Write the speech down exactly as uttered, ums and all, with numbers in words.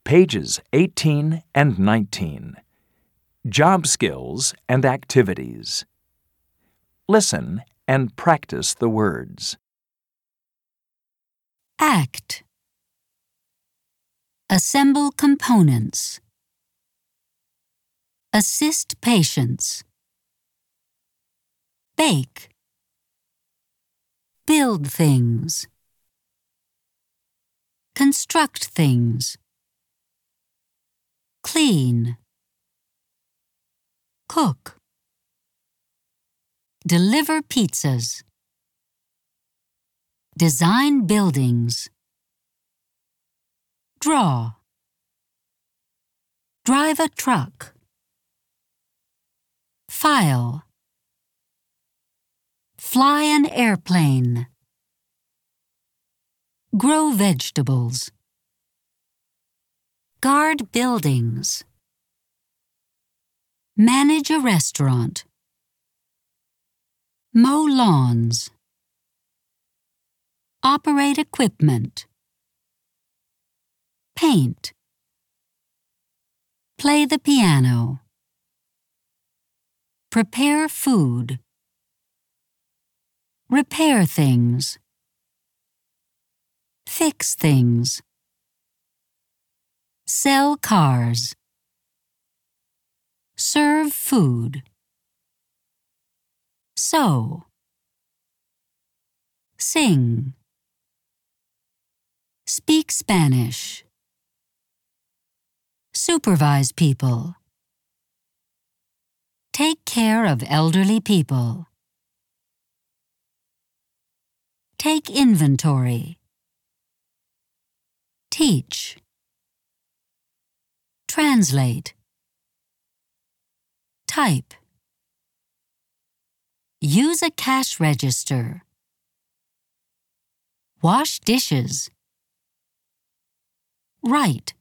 Pages eighteen and nineteen. Job skills and activities. Listen and practice the words. Act. Assemble components. Assist patients. Bake. Build things. Construct things. Clean. Cook. Deliver pizzas. Design buildings. Draw. Drive a truck. File. Fly an airplane. Grow vegetables. Guard buildings. Manage a restaurant. Mow lawns. Operate equipment. Paint. Play the piano. Prepare food. Repair things. Fix things. Sell cars. Serve food. Sew. Sing. Speak Spanish. Supervise people. Take care of elderly people. Take inventory. Teach. Translate. Type. Use a cash register. Wash dishes. Write.